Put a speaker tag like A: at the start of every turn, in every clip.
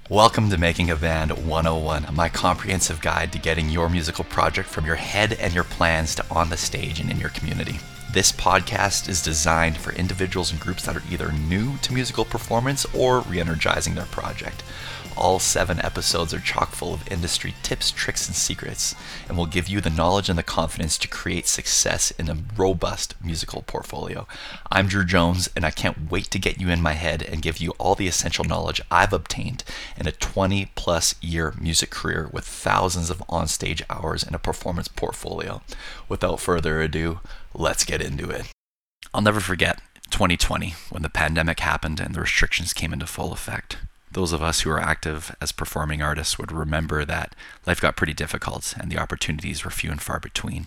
A: Welcome to Making a Band 101, my comprehensive guide to getting your musical project from your head and your plans to on the stage and in your community. This podcast is designed for individuals and groups that are either new to musical performance or re-energizing their project. All 7 episodes are chock full of industry tips, tricks, and secrets, and will give you the knowledge and the confidence to create success in a robust musical portfolio. I'm Drew Jones, and I can't wait to get you in my head and give you all the essential knowledge I've obtained in a 20-plus year music career with thousands of onstage hours and a performance portfolio. Without further ado, let's get into it. I'll never forget 2020 when the pandemic happened and the restrictions came into full effect. Those of us who are active as performing artists would remember that life got pretty difficult and the opportunities were few and far between.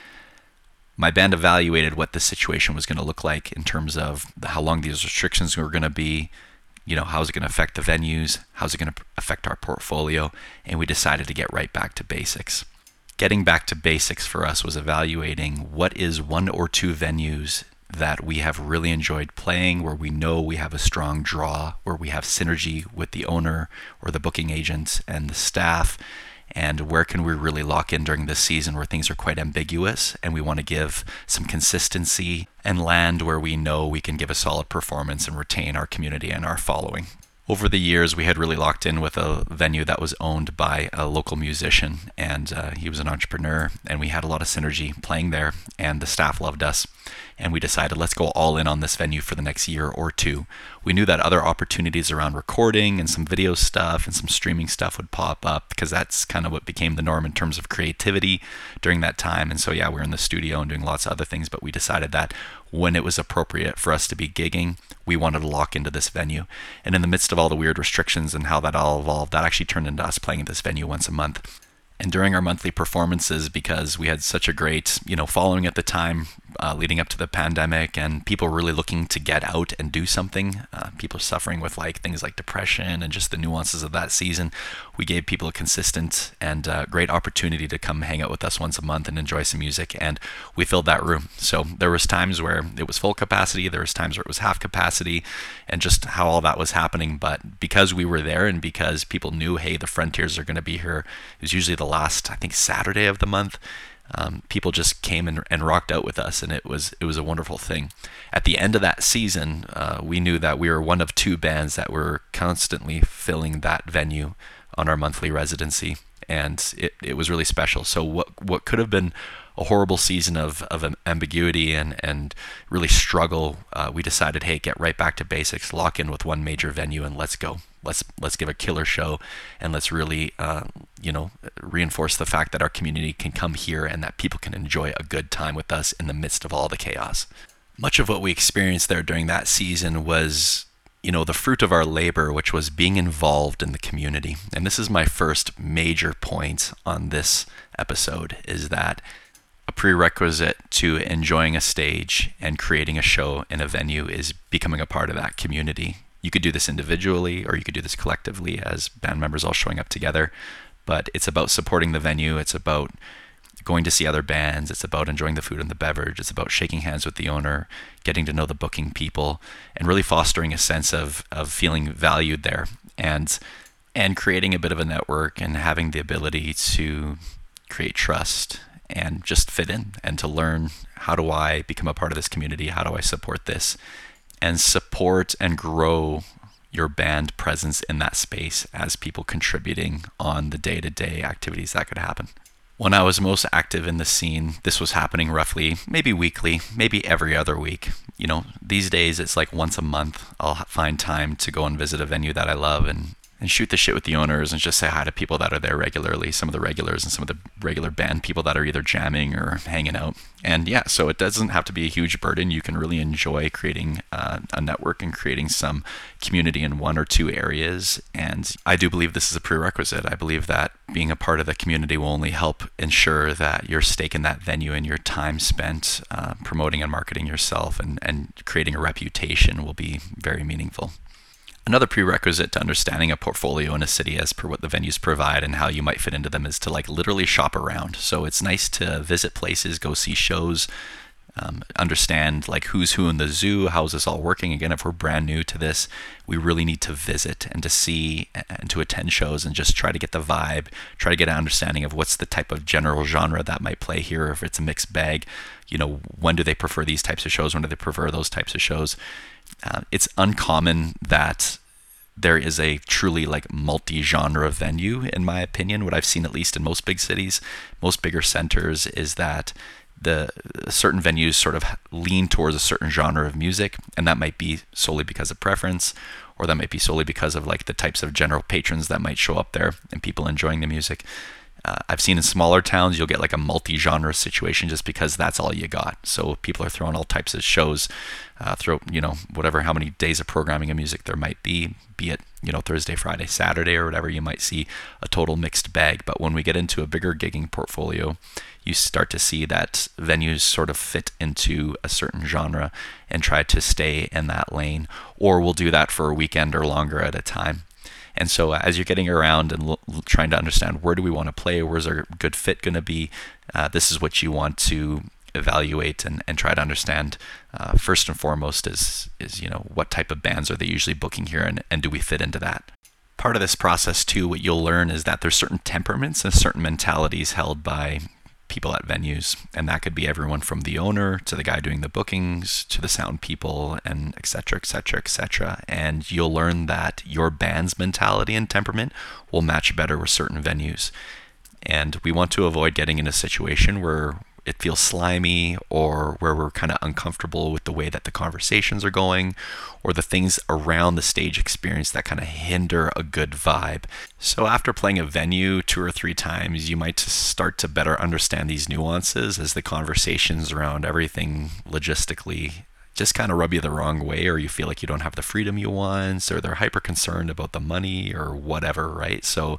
A: My band evaluated what this situation was going to look like in terms of how long these restrictions were going to be, how's it going to affect the venues, how's it going to affect our portfolio, and we decided to get right back to basics. Getting back to basics for us was evaluating what is 1 or 2 venues that we have really enjoyed playing, where we know we have a strong draw, where we have synergy with the owner or the booking agent and the staff, and where can we really lock in during this season where things are quite ambiguous and we want to give some consistency and land where we know we can give a solid performance and retain our community and our following. Over the years, we had really locked in with a venue that was owned by a local musician, and he was an entrepreneur, and we had a lot of synergy playing there, and the staff loved us, and we decided let's go all in on this venue for the next year or 2. We knew that other opportunities around recording and some video stuff and some streaming stuff would pop up because that's kind of what became the norm in terms of creativity during that time. And so we're in the studio and doing lots of other things, but we decided that when it was appropriate for us to be gigging, we wanted to lock into this venue. And in the midst of all the weird restrictions and how that all evolved, that actually turned into us playing at this venue once a month. And during our monthly performances, because we had such a great, following at the time, leading up to the pandemic, and people really looking to get out and do something, people suffering with things like depression and just the nuances of that season, we gave people a consistent and great opportunity to come hang out with us once a month and enjoy some music, and we filled that room. So there was times where it was full capacity, there was times where it was half capacity, and just how all that was happening. But because we were there and because people knew, hey, the Frontiers are going to be here, it was usually the last, I think, Saturday of the month. People just came and rocked out with us, and it was a wonderful thing. At the end of that season, we knew that we were one of 2 bands that were constantly filling that venue on our monthly residency, and it was really special. So what could have been a horrible season of ambiguity and really struggle, we decided, hey, get right back to basics, lock in with one major venue, and let's go. Let's give a killer show, and let's really reinforce the fact that our community can come here and that people can enjoy a good time with us in the midst of all the chaos. Much of what we experienced there during that season was the fruit of our labor, which was being involved in the community. And this is my first major point on this episode, is that a prerequisite to enjoying a stage and creating a show in a venue is becoming a part of that community. You could do this individually or you could do this collectively as band members all showing up together, but it's about supporting the venue, it's about going to see other bands, it's about enjoying the food and the beverage, it's about shaking hands with the owner, getting to know the booking people, and really fostering a sense of feeling valued there, and creating a bit of a network and having the ability to create trust and just fit in and to learn, how do I become a part of this community, how do I support this, and support and grow your band presence in that space as people contributing on the day-to-day activities that could happen. When I was most active in the scene, this was happening roughly, maybe weekly, maybe every other week. These days it's like once a month I'll find time to go and visit a venue that I love and shoot the shit with the owners and just say hi to people that are there regularly, some of the regulars and some of the regular band people that are either jamming or hanging out. And so it doesn't have to be a huge burden. You can really enjoy creating a network and creating some community in 1 or 2 areas. And I do believe this is a prerequisite. I believe that being a part of the community will only help ensure that your stake in that venue and your time spent promoting and marketing yourself and creating a reputation will be very meaningful. Another prerequisite to understanding a portfolio in a city as per what the venues provide and how you might fit into them is to literally shop around. So it's nice to visit places, go see shows, understand like who's who in the zoo, how's this all working. Again, if we're brand new to this, we really need to visit and to see and to attend shows and just try to get the vibe, try to get an understanding of what's the type of general genre that might play here. If it's a mixed bag, when do they prefer these types of shows? When do they prefer those types of shows? It's uncommon that there is a truly like multi-genre venue, in my opinion. What I've seen, at least in most big cities, most bigger centers, is that the certain venues sort of lean towards a certain genre of music, and that might be solely because of preference, or that might be solely because of like the types of general patrons that might show up there and people enjoying the music. I've seen in smaller towns you'll get like a multi-genre situation just because that's all you got. So people are throwing all types of shows, whatever, how many days of programming of music there might be it Thursday, Friday, Saturday, or whatever. You might see a total mixed bag. But when we get into a bigger gigging portfolio, you start to see that venues sort of fit into a certain genre and try to stay in that lane, or we'll do that for a weekend or longer at a time. And so as you're getting around and trying to understand where do we want to play, where's our good fit going to be, this is what you want to evaluate and try to understand. First and foremost is what type of bands are they usually booking here, and do we fit into that? Part of this process too, what you'll learn is that there's certain temperaments and certain mentalities held by people at venues, and that could be everyone from the owner to the guy doing the bookings to the sound people, and et cetera, et cetera, et cetera. And you'll learn that your band's mentality and temperament will match better with certain venues. And we want to avoid getting in a situation where it feels slimy, or where we're kind of uncomfortable with the way that the conversations are going, or the things around the stage experience that kind of hinder a good vibe. So after playing a venue 2 or 3 times, you might start to better understand these nuances as the conversations around everything logistically just kind of rub you the wrong way, or you feel like you don't have the freedom you want, or they're hyper concerned about the money or whatever, right? So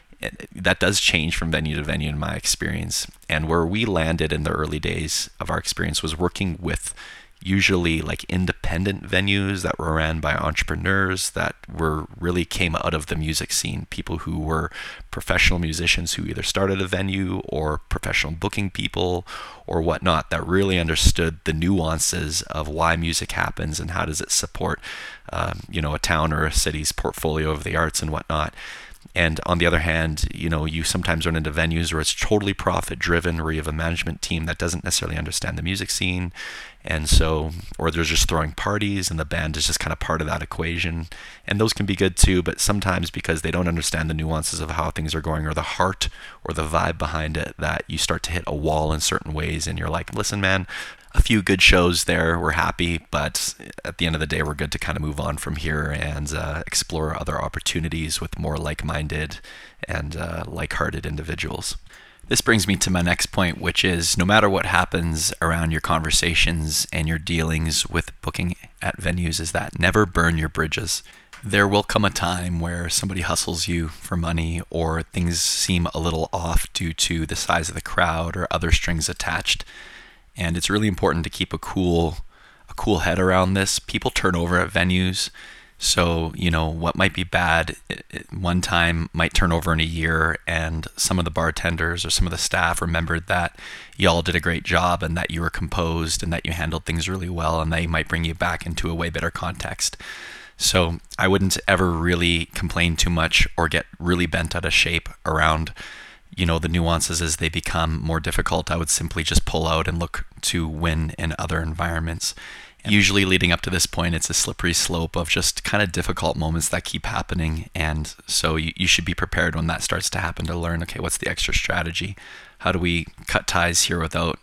A: that does change from venue to venue in my experience. And where we landed in the early days of our experience was working with usually like independent venues that were ran by entrepreneurs that really came out of the music scene, people who were professional musicians who either started a venue or professional booking people or whatnot, that really understood the nuances of why music happens and how does it support a town or a city's portfolio of the arts and whatnot. And on the other hand, you sometimes run into venues where it's totally profit driven, where you have a management team that doesn't necessarily understand the music scene. And so, or they're just throwing parties and the band is just kind of part of that equation. And those can be good too, but sometimes because they don't understand the nuances of how things are going or the heart or the vibe behind it, that you start to hit a wall in certain ways. And you're like, listen, man, a few good shows there, we're happy, but at the end of the day, we're good to kind of move on from here and explore other opportunities with more like-minded and like-hearted individuals. This brings me to my next point, which is no matter what happens around your conversations and your dealings with booking at venues, is that never burn your bridges. There will come a time where somebody hustles you for money, or things seem a little off due to the size of the crowd or other strings attached. And it's really important to keep a cool head around this. People turn over at venues. So, what might be bad one time might turn over in a year, and some of the bartenders or some of the staff remembered that y'all did a great job and that you were composed and that you handled things really well, and they might bring you back into a way better context. So I wouldn't ever really complain too much or get really bent out of shape around the nuances as they become more difficult. I would simply just pull out and look to win in other environments. Usually leading up to this point, it's a slippery slope of just kind of difficult moments that keep happening. And so you should be prepared when that starts to happen to learn, okay, what's the extra strategy? How do we cut ties here without,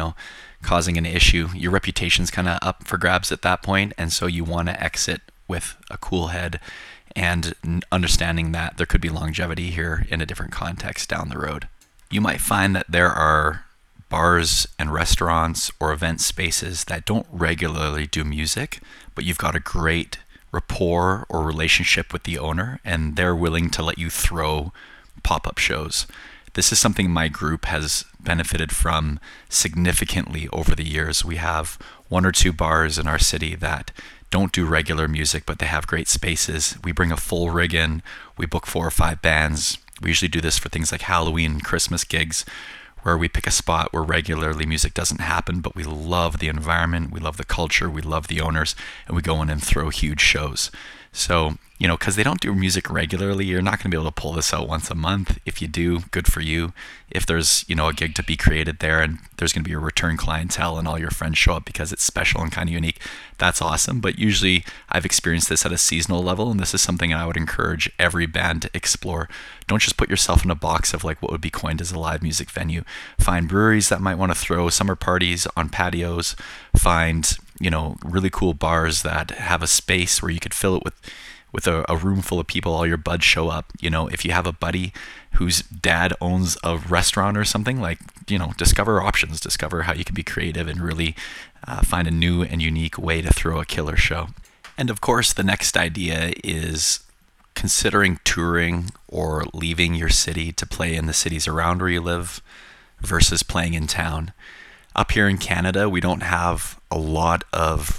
A: causing an issue? Your reputation's kind of up for grabs at that point. And so you want to exit with a cool head and understanding that there could be longevity here in a different context down the road. You might find that there are bars and restaurants or event spaces that don't regularly do music, but you've got a great rapport or relationship with the owner, and they're willing to let you throw pop-up shows. This is something my group has benefited from significantly over the years. We have 1 or 2 bars in our city that don't do regular music, but they have great spaces. We bring a full rig in. We book 4 or 5 bands. We usually do this for things like Halloween and Christmas gigs, where we pick a spot where regularly music doesn't happen, but we love the environment, we love the culture, we love the owners, and we go in and throw huge shows. So, because they don't do music regularly, you're not going to be able to pull this out once a month. If you do, good for you. If there's, a gig to be created there and there's going to be a return clientele and all your friends show up because it's special and kind of unique, that's awesome. But usually I've experienced this at a seasonal level, and this is something I would encourage every band to explore. Don't just put yourself in a box of like what would be coined as a live music venue. Find breweries that might want to throw summer parties on patios. Find really cool bars that have a space where you could fill it with a room full of people, all your buds show up. If you have a buddy whose dad owns a restaurant or something, like, discover options, discover how you can be creative and really find a new and unique way to throw a killer show. And of course, the next idea is considering touring or leaving your city to play in the cities around where you live versus playing in town. Up here in Canada, we don't have a lot of,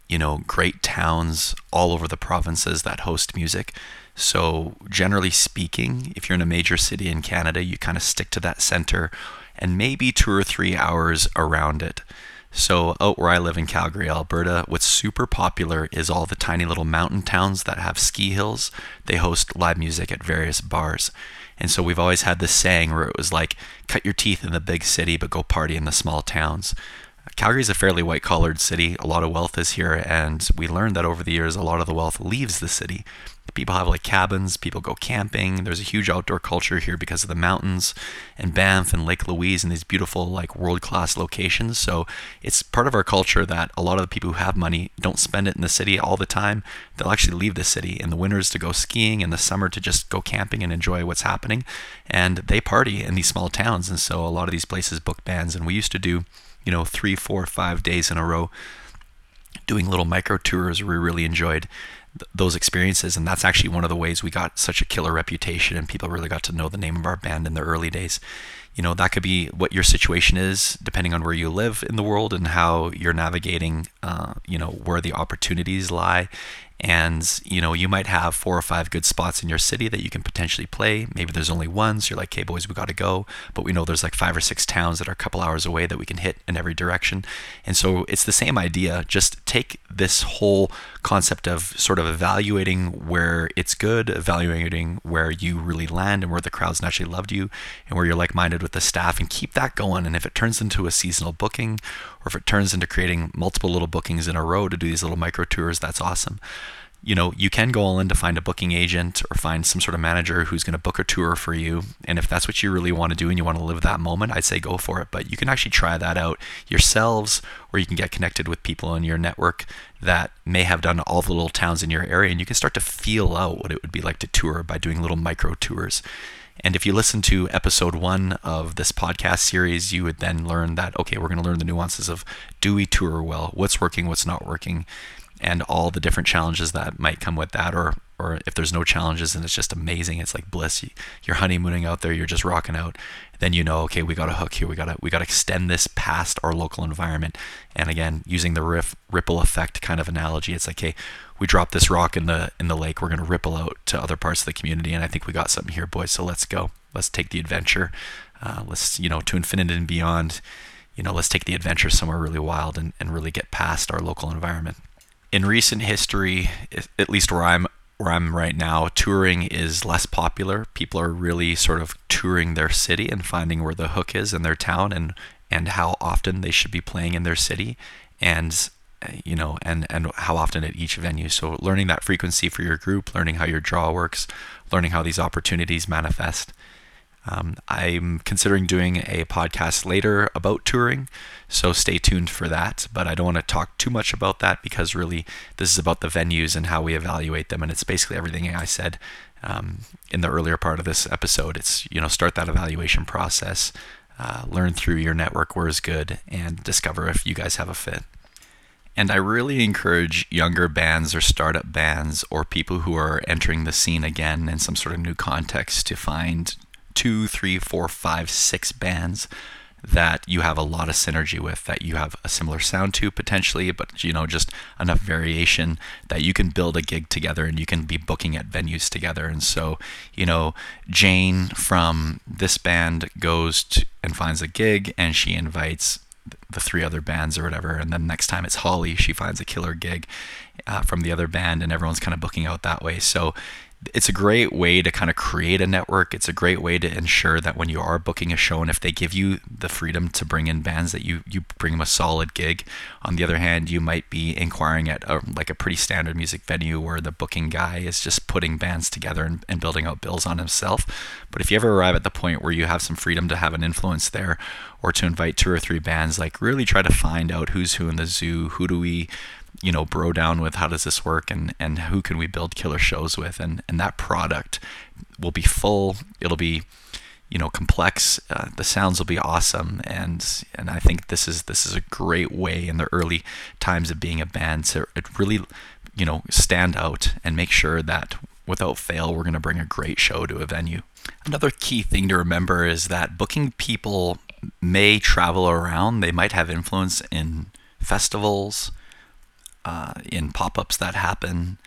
A: great towns all over the provinces that host music. So generally speaking, if you're in a major city in Canada, you kind of stick to that center and maybe 2 or 3 hours around it. So out where I live in Calgary, Alberta, what's super popular is all the tiny little mountain towns that have ski hills. They host live music at various bars. And so we've always had this saying where it was like, cut your teeth in the big city, but go party in the small towns. Calgary is a fairly white-collared city. A lot of wealth is here, and we learned that over the years, a lot of the wealth leaves the city. People have like cabins, people go camping. There's a huge outdoor culture here because of the mountains and Banff and Lake Louise and these beautiful like world-class locations. So it's part of our culture that a lot of the people who have money don't spend it in the city all the time. They'll actually leave the city in the winters to go skiing, in the summer to just go camping and enjoy what's happening. And they party in these small towns. And so a lot of these places book bands. And we used to do, 3, 4, 5 days in a row doing little micro tours where we really enjoyed those experiences. And that's actually one of the ways we got such a killer reputation and people really got to know the name of our band in the early days. That could be what your situation is depending on where you live in the world and how you're navigating, where the opportunities lie. And, you might have 4 or 5 good spots in your city that you can potentially play. Maybe there's only one, so you're like, hey boys, we got to go. But we know there's like 5 or 6 towns that are a couple hours away that we can hit in every direction. And so it's the same idea. Just take this whole concept of sort of evaluating where it's good, evaluating where you really land and where the crowds naturally loved you and where you're like-minded with the staff, and keep that going. And if it turns into a seasonal booking, or if it turns into creating multiple little bookings in a row to do these little micro tours, that's awesome. You can go all in to find a booking agent or find some sort of manager who's going to book a tour for you. And if that's what you really want to do and you want to live that moment, I'd say go for it. But you can actually try that out yourselves, or you can get connected with people in your network that may have done all the little towns in your area, and you can start to feel out what it would be like to tour by doing little micro tours. And if you listen to episode 1 of this podcast series, you would then learn that, okay, we're going to learn the nuances of, do we tour well? What's working, what's not working? And all the different challenges that might come with that, or if there's no challenges and it's just amazing, it's like bliss. You're honeymooning out there, you're just rocking out. Then okay, we got a hook here. We got to extend this past our local environment. And again, using the ripple effect kind of analogy, it's like, hey, we drop this rock in the lake, we're going to ripple out to other parts of the community. And I think we got something here, boys. So let's go. Let's take the adventure. Let's to infinity and beyond. Let's take the adventure somewhere really wild and really get past our local environment. In recent history, at least where I'm right now, touring is less popular. People are really sort of touring their city and finding where the hook is in their town and how often they should be playing in their city, and and how often at each venue. So learning that frequency for your group, learning how your draw works, learning how these opportunities manifest. I'm considering doing a podcast later about touring, so stay tuned for that. But I don't want to talk too much about that because really this is about the venues and how we evaluate them. And it's basically everything I said in the earlier part of this episode. It's, start that evaluation process, learn through your network where is good, and discover if you guys have a fit. And I really encourage younger bands or startup bands or people who are entering the scene again in some sort of new context to find 2, 3, 4, 5, 6 bands that you have a lot of synergy with, that you have a similar sound to potentially, but just enough variation that you can build a gig together and you can be booking at venues together. And so, Jane from this band goes and finds a gig, and she invites the 3 other bands or whatever, and then next time it's Holly, she finds a killer gig from the other band, and everyone's kind of booking out that way. So it's a great way to kind of create a network. It's a great way to ensure that when you are booking a show, and if they give you the freedom to bring in bands, that you bring them a solid gig. On the other hand, you might be inquiring at a pretty standard music venue where the booking guy is just putting bands together and building out bills on himself. But if you ever arrive at the point where you have some freedom to have an influence there, or to invite 2 or 3 bands, really try to find out who's who in the zoo, who do we bro down with, how does this work, and who can we build killer shows with, and that product will be full, it'll be complex, the sounds will be awesome, and I think this is a great way in the early times of being a band to really stand out and make sure that without fail we're going to bring a great show to a venue. Another key thing to remember is that booking people may travel around. They might have influence in festivals, in pop-ups that happen,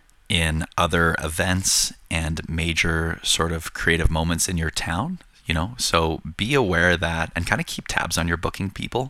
A: in other events and major sort of creative moments in your town, so be aware that, and kind of keep tabs on your booking people.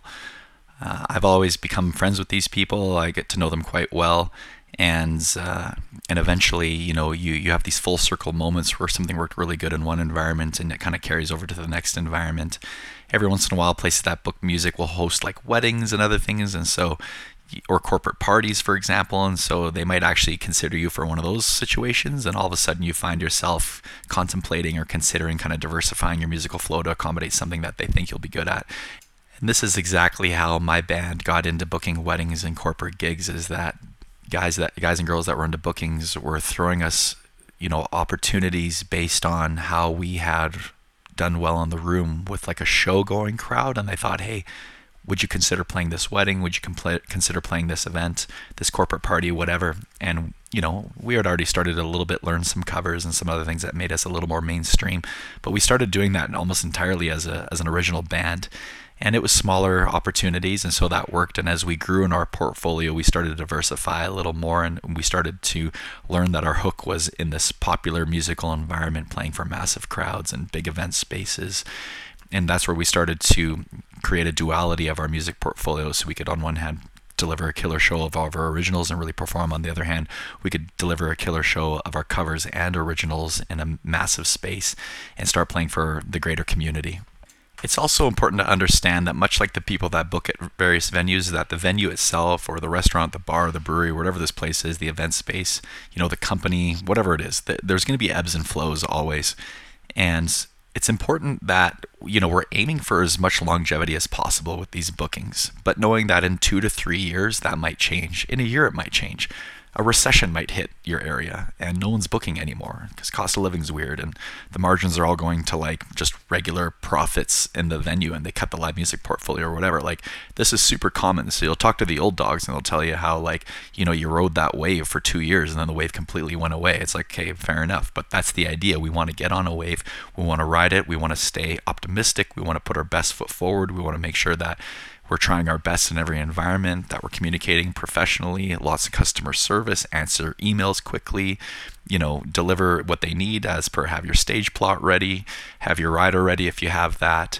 A: I've always become friends with these people. I get to know them quite well, and eventually, you have these full circle moments where something worked really good in one environment and it kind of carries over to the next environment. Every once in a while, places that book music will host weddings and other things, and so, or corporate parties, for example, and so they might actually consider you for one of those situations, and all of a sudden you find yourself contemplating or considering kind of diversifying your musical flow to accommodate something that they think you'll be good at. And this is exactly how my band got into booking weddings and corporate gigs, is that guys and girls that were into bookings were throwing us opportunities based on how we had done well in the room with a show going crowd, and they thought, hey, would you consider playing this wedding? Would you consider playing this event, this corporate party, whatever? And we had already started a little bit, learn some covers and some other things that made us a little more mainstream, but we started doing that almost entirely as an original band. And it was smaller opportunities, and so that worked. And as we grew in our portfolio, we started to diversify a little more, and we started to learn that our hook was in this popular musical environment, playing for massive crowds and big event spaces. And that's where we started to create a duality of our music portfolio, so we could, on one hand, deliver a killer show of all of our originals and really perform. On the other hand, we could deliver a killer show of our covers and originals in a massive space and start playing for the greater community. It's also important to understand that, much like the people that book at various venues, that the venue itself, or the restaurant, the bar, the brewery, whatever this place is, the event space, the company, whatever it is, there's going to be ebbs and flows always. And it's important that, we're aiming for as much longevity as possible with these bookings, but knowing that in 2 to 3 years, that might change. In a year, it might change. A recession might hit your area and no one's booking anymore because cost of living is weird, and the margins are all going to just regular profits in the venue, and they cut the live music portfolio or whatever. This is super common. So you'll talk to the old dogs and they'll tell you how you rode that wave for 2 years and then the wave completely went away. It's okay, fair enough, but that's the idea. We want to get on a wave. We want to ride it. We want to stay optimistic. We want to put our best foot forward. We want to make sure that we're trying our best in every environment, that we're communicating professionally, lots of customer service, answer emails quickly, deliver what they need as per, have your stage plot ready, have your rider ready if you have that,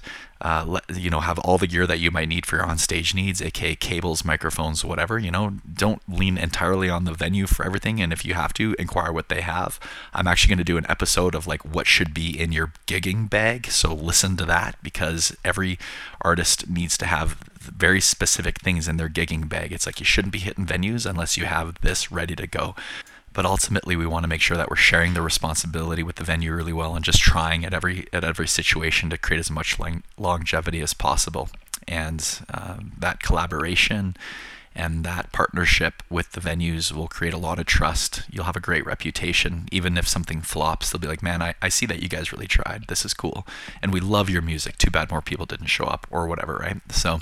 A: have all the gear that you might need for your on-stage needs, aka cables, microphones, whatever. Don't lean entirely on the venue for everything, and if you have to, inquire what they have. I'm actually going to do an episode of what should be in your gigging bag, so listen to that, because every artist needs to have very specific things in their gigging bag. It's you shouldn't be hitting venues unless you have this ready to go. But ultimately, we want to make sure that we're sharing the responsibility with the venue really well, and just trying at every situation to create as much longevity as possible. And that collaboration and that partnership with the venues will create a lot of trust. You'll have a great reputation. Even if something flops, they'll be like, man, I see that you guys really tried. This is cool. And we love your music. Too bad more people didn't show up, or whatever, right? So,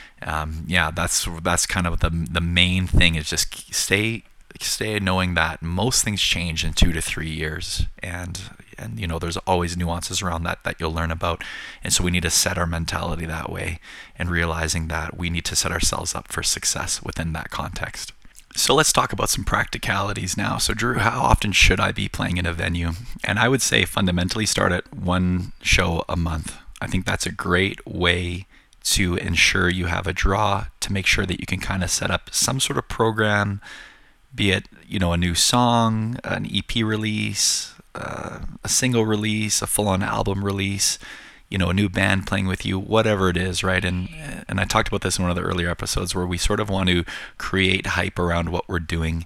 A: that's kind of the main thing, is just stay knowing that most things change in 2 to 3 years, and And there's always nuances around that you'll learn about. And so we need to set our mentality that way, and realizing that we need to set ourselves up for success within that context. So let's talk about some practicalities now. So Drew, how often should I be playing in a venue? And I would say fundamentally start at one show a month. I think that's a great way to ensure you have a draw, to make sure that you can kind of set up some sort of program, be it, a new song, an EP release, a single release, a full-on album release, a new band playing with you, whatever it is, right? And I talked about this in one of the earlier episodes, where we sort of want to create hype around what we're doing.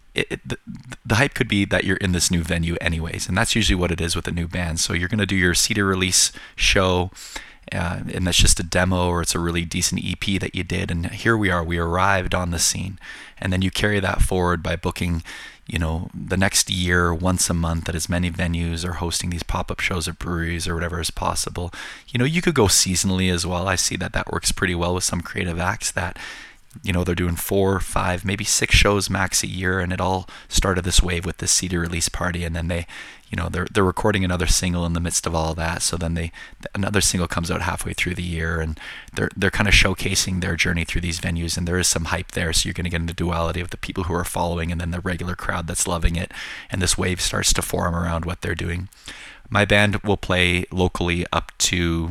A: The hype could be that you're in this new venue anyways, and that's usually what it is with a new band. So you're going to do your CD release show, and that's just a demo, or it's a really decent EP that you did, and here we are, we arrived on the scene. And then you carry that forward by booking the next year, once a month, at as many venues, or hosting these pop-up shows at breweries or whatever is possible. You could go seasonally as well. I see that works pretty well with some creative acts that, they're doing 4, 5, maybe 6 shows max a year, and it all started this wave with this CD release party, and then they're recording another single in the midst of all that. So then another single comes out halfway through the year, and they're kind of showcasing their journey through these venues, and there is some hype there. So you're going to get into duality of the people who are following, and then the regular crowd that's loving it, and this wave starts to form around what they're doing. My band will play locally up to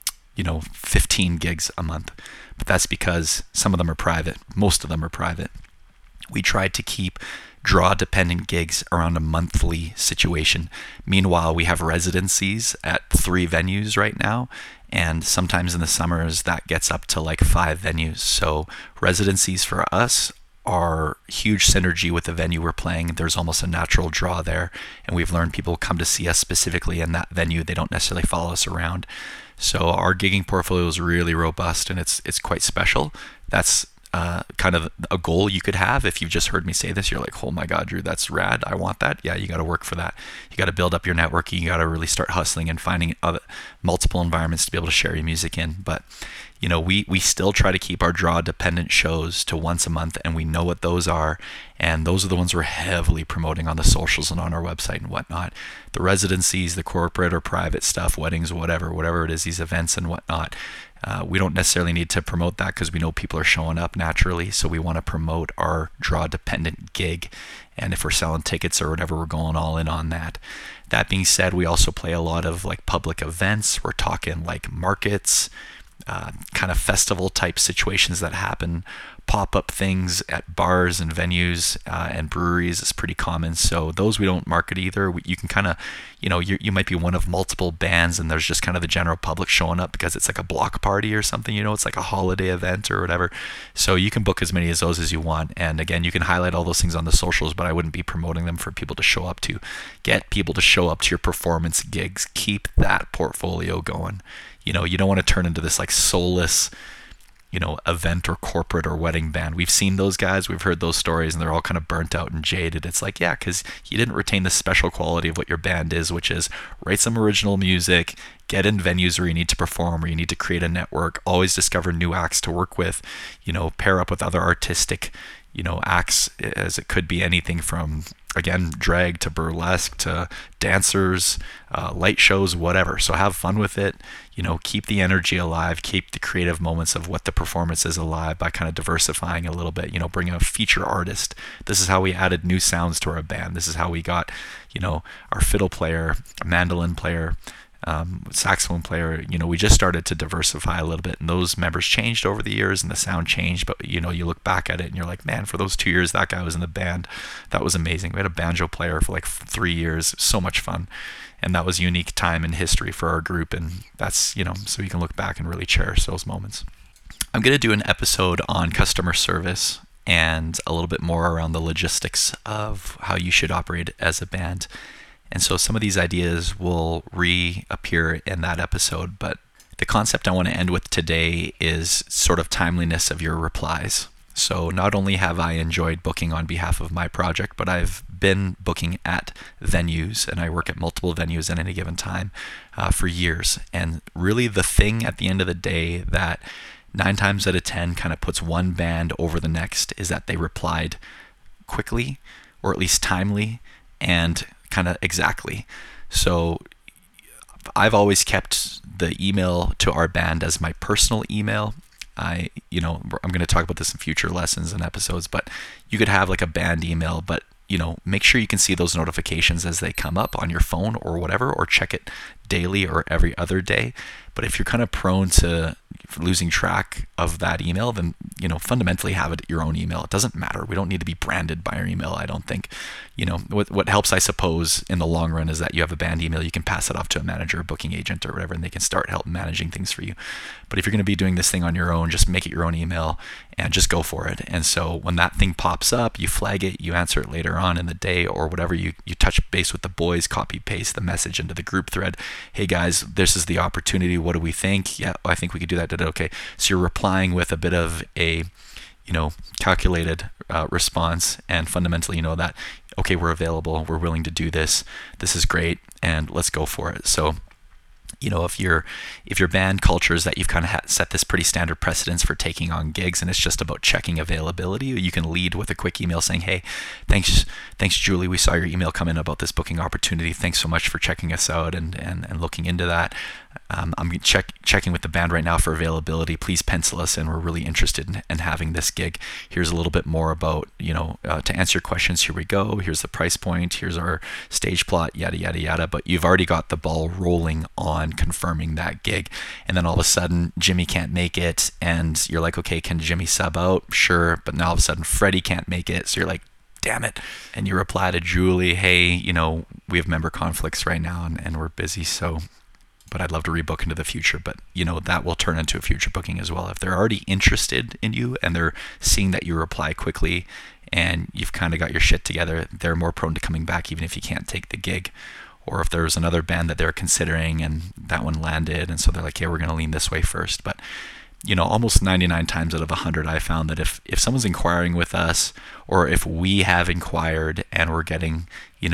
A: 15 gigs a month. But that's because some of them are private. Most of them are private. We tried to keep draw-dependent gigs around a monthly situation. Meanwhile, we have residencies at 3 venues right now, and sometimes in the summers that gets up to like 5 venues. So residencies for us are huge synergy with the venue we're playing. There's almost a natural draw there, and we've learned people come to see us specifically in that venue. They don't necessarily follow us around. So our gigging portfolio is really robust, and it's quite special. That's kind of a goal you could have. If you've just heard me say this, you're like, oh my God, Drew, that's rad. I want that. Yeah, you got to work for that. You got to build up your network. You got to really start hustling and finding multiple environments to be able to share your music in. But we still try to keep our draw-dependent shows to once a month, and we know what those are, and those are the ones we're heavily promoting on the socials and on our website and whatnot. The residencies, the corporate or private stuff, weddings, whatever it is, these events and whatnot, we don't necessarily need to promote that because we know people are showing up naturally, so we want to promote our draw-dependent gig, and if we're selling tickets or whatever, we're going all in on that. That being said, we also play a lot of like public events. We're talking like markets, kind of festival type situations that happen, pop-up things at bars and venues and breweries is pretty common. So those we don't market either. You can kind of, you might be one of multiple bands, and there's just kind of the general public showing up because it's like a block party or something, it's like a holiday event or whatever. So you can book as many as those as you want. And again, you can highlight all those things on the socials, but I wouldn't be promoting them for people to show up to. Get people to show up to your performance gigs. Keep that portfolio going. You don't want to turn into this like soulless, event or corporate or wedding band. We've seen those guys, we've heard those stories, and they're all kind of burnt out and jaded. It's like, yeah, because you didn't retain the special quality of what your band is, which is write some original music, get in venues where you need to perform, where you need to create a network, always discover new acts to work with, pair up with other artistic, acts, as it could be anything from, again, drag to burlesque to dancers, light shows, whatever. So have fun with it. Keep the energy alive, keep the creative moments of what the performance is alive by kind of diversifying a little bit, bringing a feature artist. This is how we added new sounds to our band. This is how we got, our fiddle player, a mandolin player, saxophone player. We just started to diversify a little bit, and those members changed over the years and the sound changed, but you look back at it and you're like, man, for those 2 years that guy was in the band, that was amazing. We had a banjo player for like 3 years, so much fun, and that was a unique time in history for our group, and that's so you can look back and really cherish those moments. I'm going to do an episode on customer service and a little bit more around the logistics of how you should operate as a band. And so some of these ideas will reappear in that episode, but the concept I want to end with today is sort of timeliness of your replies. So not only have I enjoyed booking on behalf of my project, but I've been booking at venues, and I work at multiple venues at any given time for years. And really the thing at the end of the day that 9 times out of 10 kind of puts one band over the next is that they replied quickly, or at least timely, and kind of exactly. So I've always kept the email to our band as my personal email. I'm going to talk about this in future lessons and episodes, but you could have like a band email, but make sure you can see those notifications as they come up on your phone or whatever, or check it daily or every other day. But if you're kind of prone to losing track of that email, then fundamentally have it your own email. It doesn't matter. We don't need to be branded by our email, I don't think. What helps, I suppose, in the long run is that you have a band email. You can pass it off to a manager, a booking agent, or whatever, and they can start help managing things for you. But if you're going to be doing this thing on your own, just make it your own email and just go for it. And so when that thing pops up, you flag it, you answer it later on in the day or whatever. You touch base with the boys, copy paste the message into the group thread. Hey guys, this is the opportunity. What do we think? Yeah, I think we could do that. Okay. So you're replying with a bit of a calculated response, and fundamentally that, okay, we're available, we're willing to do this, this is great, and let's go for it. So if your band culture is that you've kind of set this pretty standard precedence for taking on gigs, and it's just about checking availability, you can lead with a quick email saying, hey, thanks Julie, we saw your email come in about this booking opportunity, thanks so much for checking us out and looking into that. I'm checking with the band right now for availability. Please pencil us in. We're really interested in having this gig. Here's a little bit more about, to answer your questions. Here we go. Here's the price point. Here's our stage plot, yada, yada, yada. But you've already got the ball rolling on confirming that gig. And then all of a sudden, Jimmy can't make it. And you're like, okay, can Jimmy sub out? Sure. But now all of a sudden, Freddie can't make it. So you're like, damn it. And you reply to Julie, hey, we have member conflicts right now and we're busy. But I'd love to rebook into the future. But that will turn into a future booking as well. If they're already interested in you and they're seeing that you reply quickly and you've kind of got your shit together, they're more prone to coming back even if you can't take the gig. Or if there was another band that they're considering and that one landed, and so they're like, yeah, we're going to lean this way first. But almost 99 times out of 100, I found that if someone's inquiring with us, or if we have inquired and we're getting,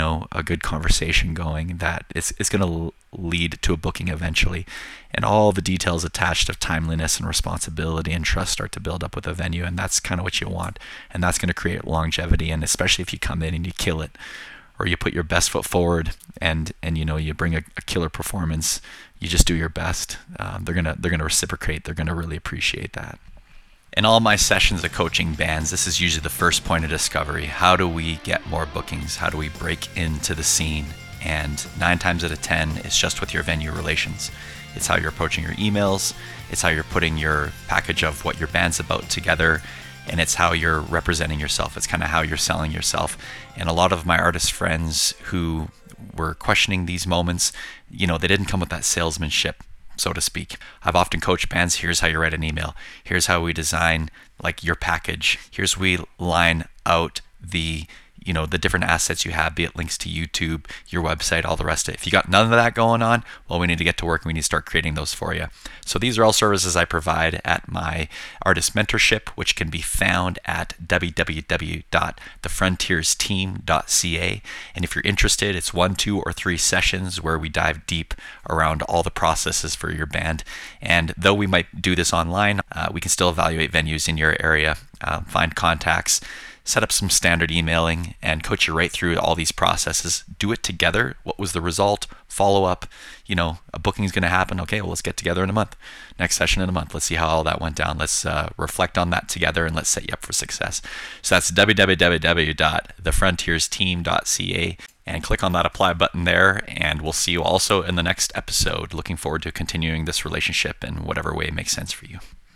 A: a good conversation going, that it's going to lead to a booking eventually. And all the details attached of timeliness and responsibility and trust start to build up with a venue. And that's kind of what you want. And that's going to create longevity. And especially if you come in and you kill it, or you put your best foot forward and you bring a killer performance, you just do your best. They're gonna reciprocate. They're gonna really appreciate that. In all my sessions of coaching bands, this is usually the first point of discovery. How do we get more bookings? How do we break into the scene? And 9 times out of 10, it's just with your venue relations. It's how you're approaching your emails. It's how you're putting your package of what your band's about together. And it's how you're representing yourself. It's kind of how you're selling yourself. And a lot of my artist friends who were questioning these moments, they didn't come with that salesmanship, so to speak. I've often coached bands, here's how you write an email. Here's how we design like your package. Here's we line out the different assets you have, be it links to YouTube, your website, all the rest of it. If you got none of that going on, well, we need to get to work and we need to start creating those for you. So these are all services I provide at my artist mentorship, which can be found at www.thefrontiersteam.ca. And if you're interested, it's 1, 2, or 3 sessions where we dive deep around all the processes for your band. And though we might do this online, we can still evaluate venues in your area, find contacts, set up some standard emailing, and coach you right through all these processes. Do it together. What was the result? Follow up. A booking is going to happen. Okay, well, let's get together in a month. Next session in a month. Let's see how all that went down. Let's reflect on that together, and let's set you up for success. So that's www.thefrontiersteam.ca, and click on that apply button there, and we'll see you also in the next episode. Looking forward to continuing this relationship in whatever way makes sense for you.